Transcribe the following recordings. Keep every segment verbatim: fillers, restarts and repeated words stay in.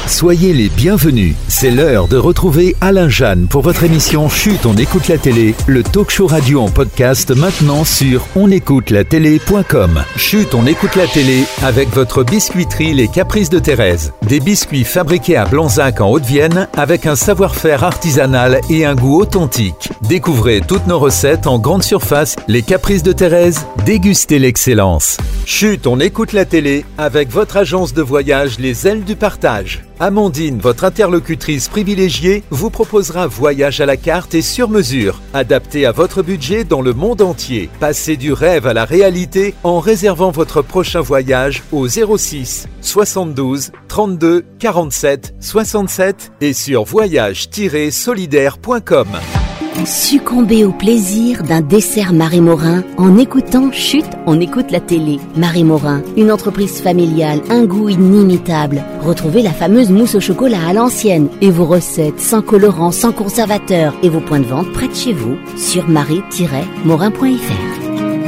Soyez les bienvenus. C'est l'heure de retrouver Alain Jeanne pour votre émission Chut, on écoute la télé, le talk show radio en podcast maintenant sur on écoute la télé point com. Chut, on écoute la télé avec votre biscuiterie Les Caprices de Thérèse. Des biscuits fabriqués à Blanzac en Haute-Vienne avec un savoir-faire artisanal et un goût authentique. Découvrez toutes nos recettes en grande surface. Les Caprices de Thérèse, dégustez l'excellence. Chut, on écoute la télé avec votre agence de voyage Les Ailes du Partage. Amandine, votre interlocutrice privilégiée, vous proposera voyage à la carte et sur mesure, adapté à votre budget dans le monde entier. Passez du rêve à la réalité en réservant votre prochain voyage au zéro six soixante-douze trente-deux quarante-sept soixante-sept et sur voyage tiret solidaire point com. Succombez au plaisir d'un dessert Marie Morin en écoutant Chut, on écoute la télé. Marie Morin, une entreprise familiale, un goût inimitable. Retrouvez la fameuse mousse au chocolat à l'ancienne et vos recettes sans colorant, sans conservateur et vos points de vente près de chez vous sur marie tiret morin point f r.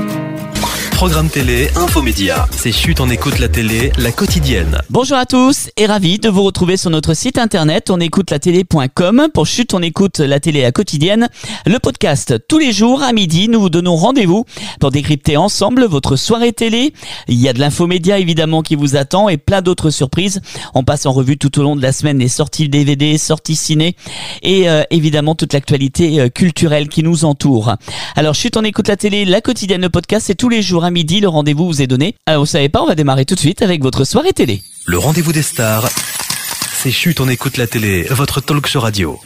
Programme télé, infomédia. C'est Chut, on écoute la télé, la quotidienne. Bonjour à tous et ravi de vous retrouver sur notre site internet on écoute la télé point com pour Chut, on écoute la télé, la quotidienne. Le podcast, tous les jours à midi, nous vous donnons rendez-vous pour décrypter ensemble votre soirée télé. Il y a de l'infomédia évidemment qui vous attend et plein d'autres surprises. On passe en revue tout au long de la semaine les sorties D V D, sorties ciné et euh, évidemment toute l'actualité euh, culturelle qui nous entoure. Alors Chut, on écoute la télé, la quotidienne, le podcast, c'est tous les jours à midi, le rendez-vous vous est donné. Alors vous savez pas, on va démarrer tout de suite avec votre soirée télé. Le rendez-vous des stars, c'est Chut, on écoute la télé, votre talk show radio.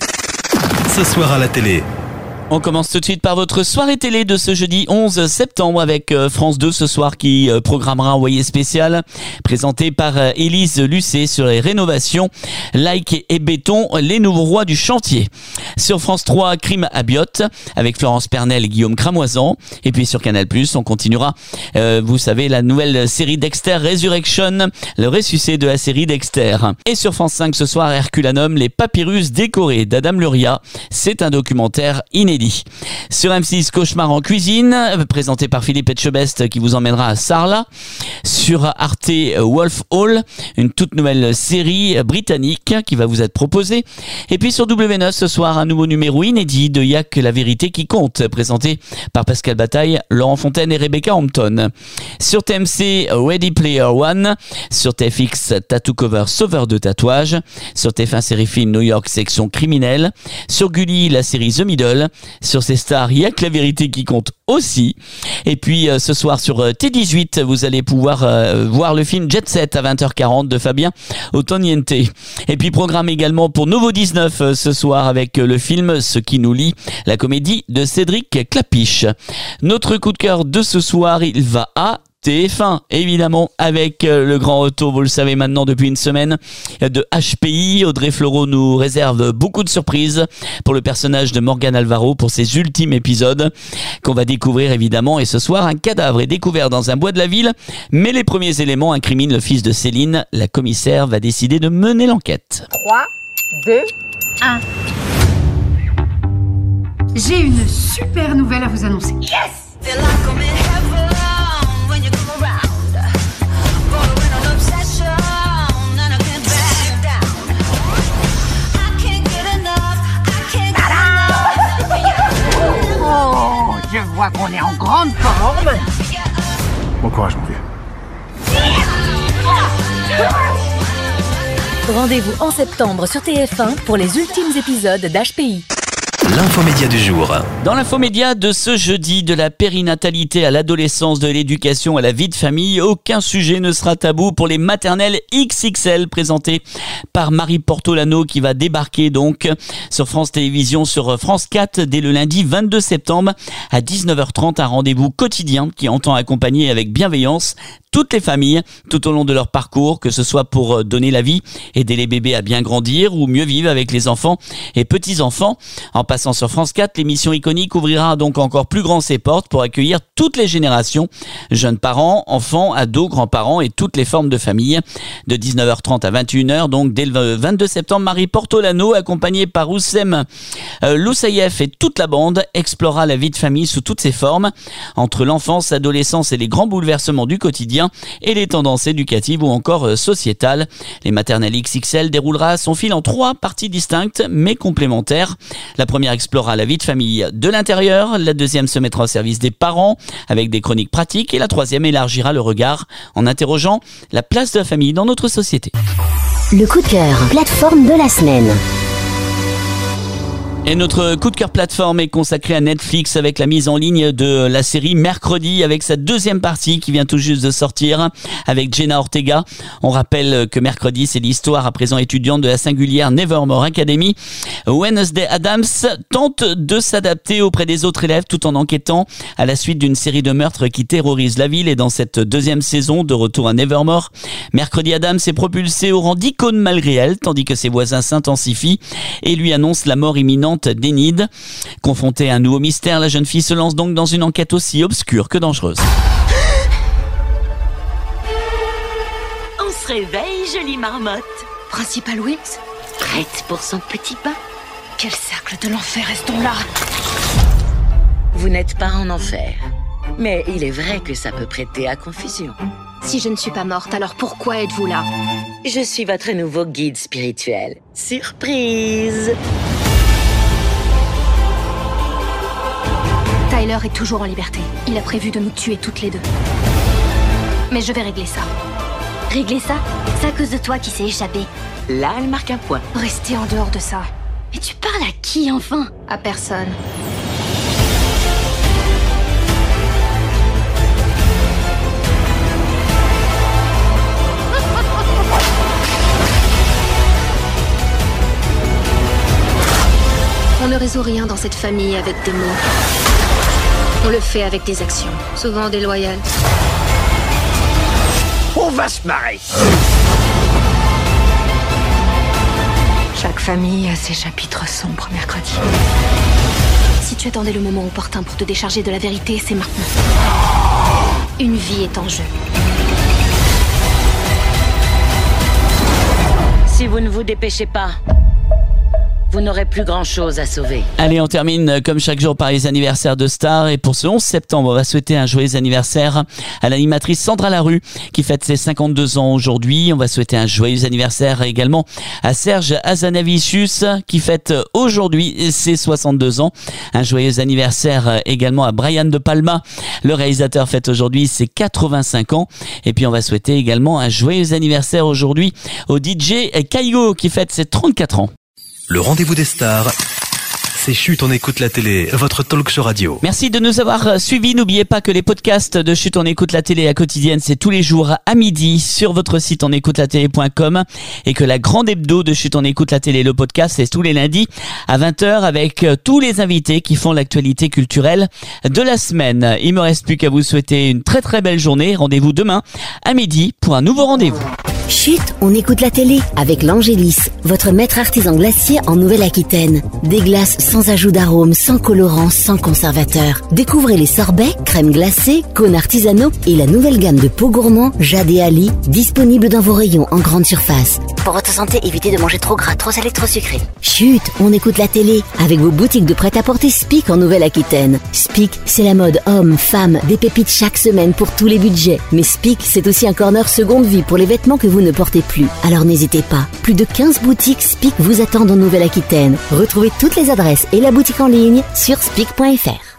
Ce soir à la télé. On commence tout de suite par votre soirée télé de ce jeudi onze septembre avec France deux ce soir qui programmera un envoyé spécial présenté par Élise Lucet sur les rénovations, like et béton, les nouveaux rois du chantier. Sur France trois, Crime à Biot avec Florence Pernel et Guillaume Cramoisan. Et puis sur Canal plus, on continuera, euh, vous savez, la nouvelle série Dexter Resurrection, le ressuscité de la série Dexter. Et sur France cinq ce soir, Herculanum, les papyrus décorés d'Adam Luria. C'est un documentaire inédit. Sur M six, Cauchemar en cuisine, présenté par Philippe Etchebest qui vous emmènera à Sarlat. Sur Arte, Wolf Hall, une toute nouvelle série britannique qui va vous être proposée. Et puis sur W neuf ce soir, un nouveau numéro inédit de Y'a que la vérité qui compte, présenté par Pascal Bataille, Laurent Fontaine et Rebecca Hampton. Sur T M C, Ready Player One. Sur T F X, Tattoo Cover, Sauveur de tatouage. Sur T F un, série film New York, section criminelle. Sur Gulli, la série The Middle. Sur ces stars, il y a que la vérité qui compte aussi. Et puis euh, ce soir sur euh, T dix-huit, vous allez pouvoir euh, voir le film Jet Set à vingt heures quarante de Fabien Ottoniente. Et puis programme également pour Novo dix-neuf euh, ce soir avec euh, le film Ce qui nous lie, la comédie de Cédric Clapiche. Notre coup de cœur de ce soir, il va à T F un, évidemment, avec le grand retour, vous le savez maintenant depuis une semaine, de H P I. Audrey Fleurot nous réserve beaucoup de surprises pour le personnage de Morgan Alvaro pour ses ultimes épisodes qu'on va découvrir évidemment. Et ce soir, un cadavre est découvert dans un bois de la ville, mais les premiers éléments incriminent le fils de Céline. La commissaire va décider de mener l'enquête. trois, deux, un. J'ai une super nouvelle à vous annoncer. Yes! Oh, je vois qu'on est en grande forme. Bon courage, mon vieux. Rendez-vous en septembre sur T F un pour les ultimes épisodes d'H P I. L'infomédia du jour. Dans l'infomédia de ce jeudi, de la périnatalité à l'adolescence, de l'éducation à la vie de famille, aucun sujet ne sera tabou pour les maternelles X X L présentées par Marie Portolano qui va débarquer donc sur France Télévisions, sur France quatre dès le lundi vingt-deux septembre à dix-neuf heures trente. Un rendez-vous quotidien qui entend accompagner avec bienveillance toutes les familles tout au long de leur parcours, que ce soit pour donner la vie, aider les bébés à bien grandir ou mieux vivre avec les enfants et petits-enfants, en passant passant sur France quatre, l'émission iconique ouvrira donc encore plus grand ses portes pour accueillir toutes les générations, jeunes parents, enfants, ados, grands-parents et toutes les formes de famille. De dix-neuf heures trente à vingt et une heures, donc dès le vingt-deux septembre, Marie Portolano, accompagnée par Oussem euh, Loussaïef et toute la bande, explorera la vie de famille sous toutes ses formes, entre l'enfance, l'adolescence et les grands bouleversements du quotidien et les tendances éducatives ou encore euh, sociétales. Les maternelles X X L déroulera son fil en trois parties distinctes mais complémentaires. La première explorera la vie de famille de l'intérieur, la deuxième se mettra au service des parents avec des chroniques pratiques et la troisième élargira le regard en interrogeant la place de la famille dans notre société. Le coup de cœur, plateforme de la semaine. Et notre coup de cœur plateforme est consacré à Netflix avec la mise en ligne de la série Mercredi avec sa deuxième partie qui vient tout juste de sortir avec Jenna Ortega. On rappelle que Mercredi, c'est l'histoire à présent étudiante de la singulière Nevermore Academy. Wednesday Addams tente de s'adapter auprès des autres élèves tout en enquêtant à la suite d'une série de meurtres qui terrorise la ville. Et dans cette deuxième saison de retour à Nevermore, Mercredi Addams est propulsé au rang d'icône malgré elle, tandis que ses voisins s'intensifient et lui annoncent la mort imminente d'Enid. Confrontée à un nouveau mystère, la jeune fille se lance donc dans une enquête aussi obscure que dangereuse. On se réveille, jolie marmotte. Principal Wilkes, Prête pour son petit bain. quel cercle de l'enfer restons là. Vous n'êtes pas en enfer. Mais il est vrai que ça peut prêter à confusion. Si je ne suis pas morte, alors pourquoi êtes-vous là? Je suis votre nouveau guide spirituel. Surprise! Tyler est toujours en liberté. Il a prévu de nous tuer toutes les deux. Mais je vais régler ça. Régler ça? C'est à cause de toi qui s'est échappé. Là, elle marque un point. Restez en dehors de ça. Mais tu parles à qui, enfin? À personne. On ne résout rien dans cette famille avec des mots. On le fait avec des actions, souvent déloyales. On va se marrer. Chaque famille a ses chapitres sombres, Mercredi. Si tu attendais le moment opportun pour te décharger de la vérité, c'est maintenant. Une vie est en jeu. Si vous ne vous dépêchez pas, vous n'aurez plus grand-chose à sauver. Allez, on termine comme chaque jour par les anniversaires de stars. Et pour ce onze septembre, on va souhaiter un joyeux anniversaire à l'animatrice Sandra Larue qui fête ses cinquante-deux ans aujourd'hui. On va souhaiter un joyeux anniversaire également à Serge Hazanavicius qui fête aujourd'hui ses soixante-deux ans. Un joyeux anniversaire également à Brian De Palma. Le réalisateur fête aujourd'hui ses quatre-vingt-cinq ans. Et puis on va souhaiter également un joyeux anniversaire aujourd'hui au D J Kaigo qui fête ses trente-quatre ans. Le rendez-vous des stars, c'est Chut, on écoute la télé, votre talk show radio. Merci de nous avoir suivis. N'oubliez pas que les podcasts de Chut, on écoute la télé à quotidienne, c'est tous les jours à midi sur votre site on écoute la télé point com et que la grande hebdo de Chut, on écoute la télé, le podcast, c'est tous les lundis à vingt heures avec tous les invités qui font l'actualité culturelle de la semaine. Il me reste plus qu'à vous souhaiter une très très belle journée. Rendez-vous demain à midi pour un nouveau rendez-vous. Chut, on écoute la télé avec l'Angélis, votre maître artisan glacier en Nouvelle-Aquitaine. Des glaces sans ajout d'arômes, sans colorant, sans conservateur. Découvrez les sorbets, crèmes glacées, cônes artisanaux et la nouvelle gamme de pots gourmands Jade et Ali, disponible dans vos rayons en grande surface. Pour votre santé, évitez de manger trop gras, trop salé, trop sucré. Chut, on écoute la télé avec vos boutiques de prêt-à-porter Spic en Nouvelle-Aquitaine. Spic, c'est la mode homme, femme, des pépites chaque semaine pour tous les budgets. Mais Spic, c'est aussi un corner seconde vie pour les vêtements que vous ne portez plus. Alors n'hésitez pas. Plus de quinze boutiques Spic vous attendent en Nouvelle-Aquitaine. Retrouvez toutes les adresses et la boutique en ligne sur spic point f r.